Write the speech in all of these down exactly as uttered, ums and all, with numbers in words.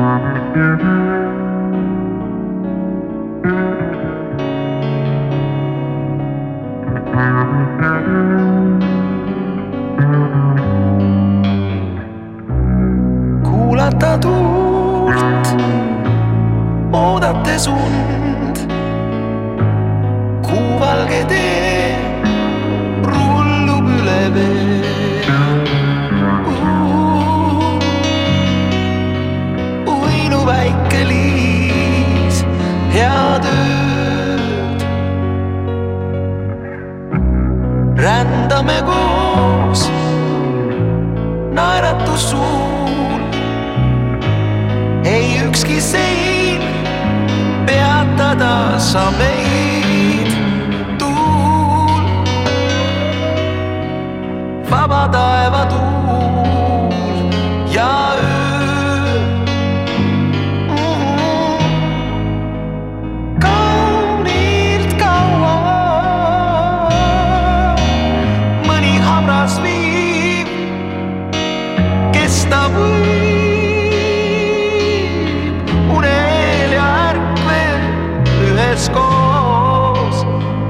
Kuulata tuult, oodates und, kuuvalge tee rullub üle vee. Uinu väike liis, head ööd. Rändame koos, naeratus suul. Ei ükski sein peatada sa meid. Tuul, vaba taeva tuul ja öö. Mm-hmm. Kaunilt kaua mõni habras viib, kesta võib. Koos.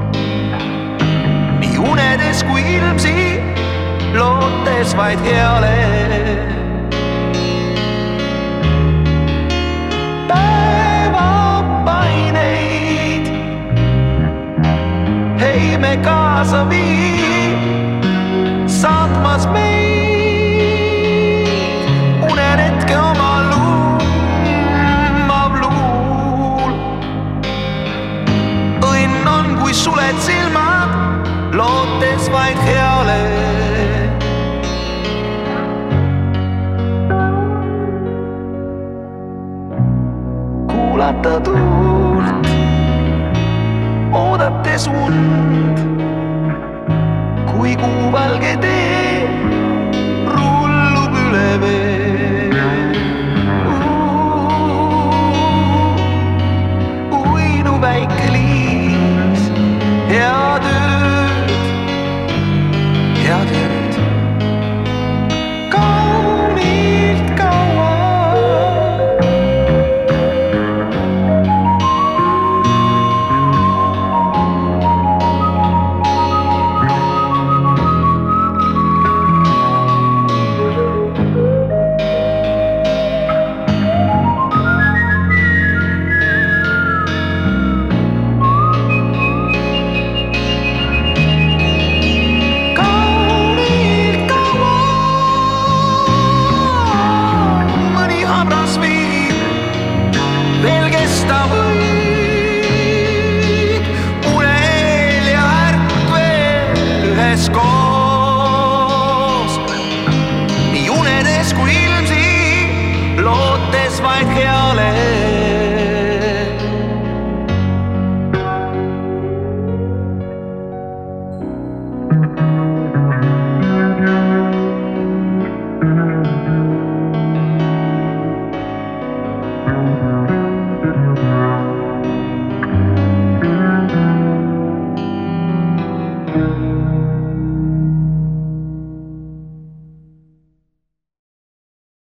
Nii unedes kui ilmsi, lootes vaid heale. Päeva paineid heime kaasa viib, saatmas meid uneretke oma kui suled silmad, lootes vaid heale. Kuulata tuult, oodates und, kui kuuvalge tee rullub üle vee. Uinu väike liis, head ööd, head ööd. Kaunilt kaua score.